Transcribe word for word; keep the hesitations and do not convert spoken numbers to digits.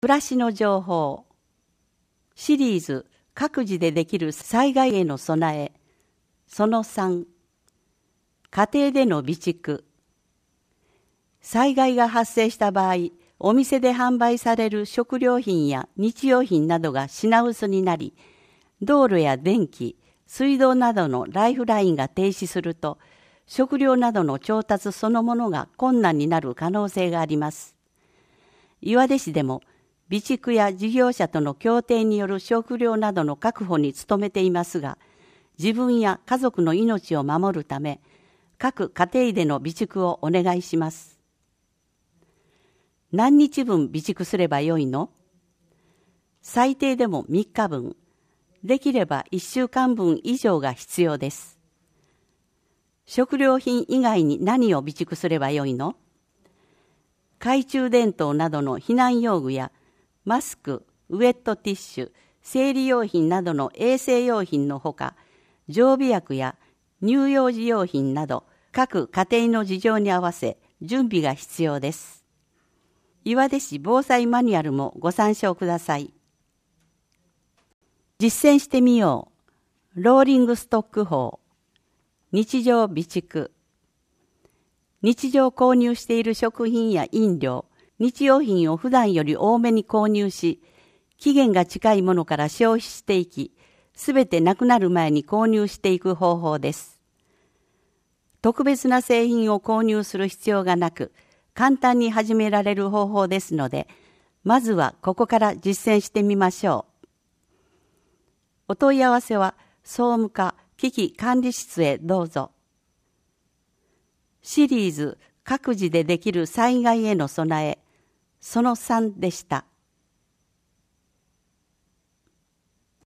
暮らしの情報シリーズ各自でできる災害への備えそのさん家庭での備蓄災害が発生した場合お店で販売される食料品や日用品などが品薄になり道路や電気、水道などのライフラインが停止すると食料などの調達そのものが困難になる可能性があります。岩出市でも備蓄や事業者との協定による食料などの確保に努めていますが、自分や家族の命を守るため、各家庭での備蓄をお願いします。何日分備蓄すればよいの？最低でもみっかぶん、できればいっしゅうかんぶん以上が必要です。食料品以外に何を備蓄すればよいの？懐中電灯などの避難用具やマスク、ウェットティッシュ、生理用品などの衛生用品のほか、常備薬や乳幼児用品など各家庭の事情に合わせ準備が必要です。岩出市防災マニュアルもご参照ください。実践してみよう。ローリングストック法。日常備蓄。日常購入している食品や飲料、日用品を普段より多めに購入し、期限が近いものから消費していき、すべてなくなる前に購入していく方法です。特別な製品を購入する必要がなく、簡単に始められる方法ですので、まずはここから実践してみましょう。お問い合わせは総務課危機管理室へどうぞ。シリーズ各自でできる災害への備え、そのさんでした。